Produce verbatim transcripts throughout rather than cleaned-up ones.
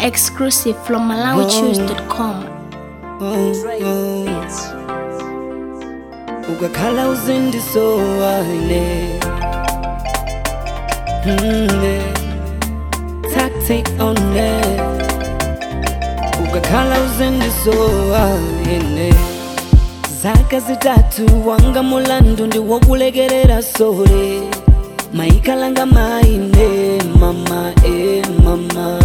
Exclusive from Malawi Choose dot com. Ukakhala uzindisowane tactic on it. Ukakhala uzindisowane zaka zitatu wanga mulandu ndi wokulekerera sole maikalanga maine mama e mama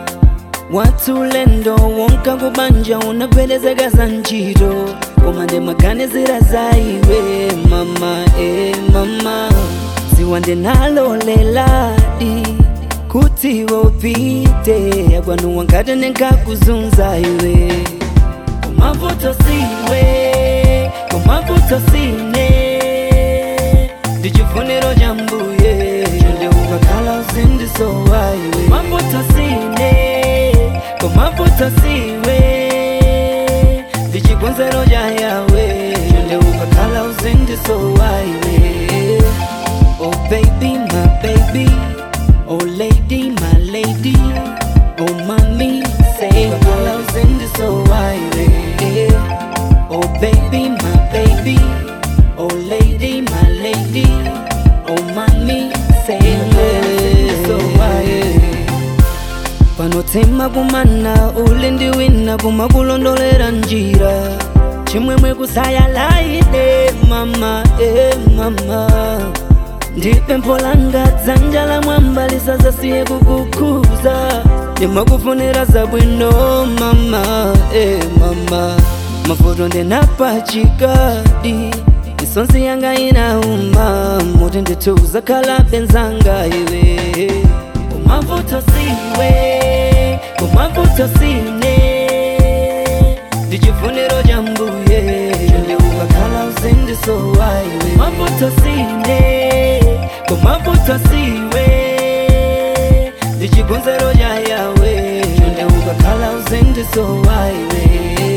watulendo wonka kubanja unapendezeka za ntchito koma ndi maganizira za iwe mama e mama ziwa ndinaloleladi kuti wopite yagwanu wankati ndinkakuzunza iwe kumavuto siwe kumavuto sine ndichifuniro cha mbuye chonde ukakhala uzindisowa iwe kumavuto sine kumavuto siwe ndichikonzero cha yawe chonde ukakhala uzindisowa iwe oh baby my baby oh lady my lady oh mommy say ukakhala uzindisowa iwe oh baby my baby oh lady my lady oh mommy say uzindisowa iwe panotsema kumana ulindi wina kumakulondolera njira chimwemwe kusayalaide mama e mama ndipe mpolanga dzanja la mwamba lisazasiye kukukuza ndimakufunira zabwino mama e mama mafoto ndinapachikadi isonsi yanga inauma muti ndituza khala benzanga iwe kumavuto siwe kumavuto sine ndichifuniro cha mbuye chonde ukakhala uzindisowa iwe kumavuto sine kumavuto siwe ndichikonzero cha yawe chonde ukakhala uzindisowa iwe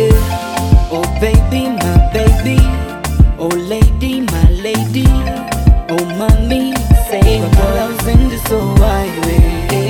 oh baby my baby oh lady my lady oh mommy say ukakhala uzindisowa iwe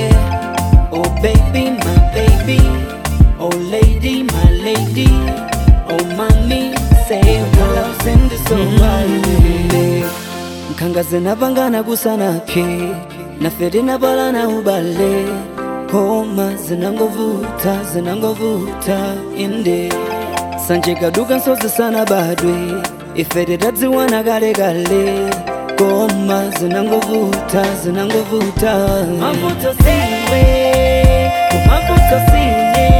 oh baby my baby oh lady my lady oh mommy say ukakhala uzindisowa iwe mkhangaze napangana kusanapye nafeti napalana ubale koma zinangovuta zinangovuta inde sanje kaduka nsozi sana badwe ifete tadziwana kale kale koma zinangovuta zinangovuta mavuto siwe kumavuto sine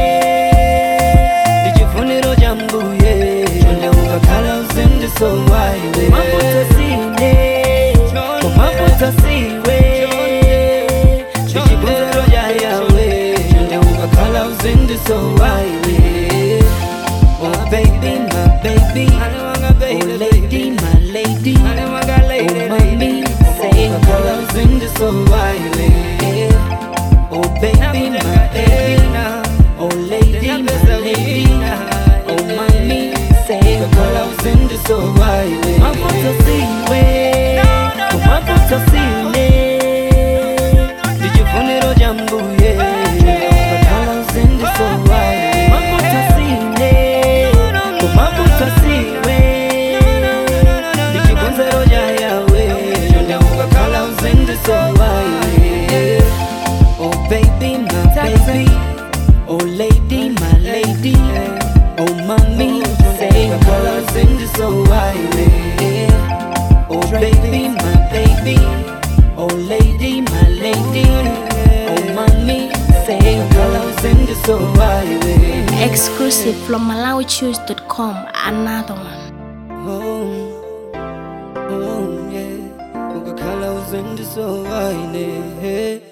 ndichifuniro cha mbuye chonde ukakhala uzindisowa iwe mavuto sine kumavuto siwe ndichikonzero cha yawe chonde ukakhala uzindisowa iwe oh baby my baby oh lady my lady oh mommy say ukakhala uzindisowa iwe oh baby my baby oh lady my lady oh mommy say ukakhala uzindisowa iwe mavuto siwe kumavuto sine ndichifuniro cha mbuye ukakhala uzindisowa iwe mavuto sine kumavuto siwe ndichikonzero cha yawe chonde ukakhala uzindisowa iwe oh baby my baby oh lady my lady oh mommy say ukakhala uzindisowa iwe oh baby my baby oh lady my lady oh mommy say ukakhala uzindisowa iwe Exclusive from Malawi Choose dot com. Another one. oh oh yeah ukakhala uzindisowa iwe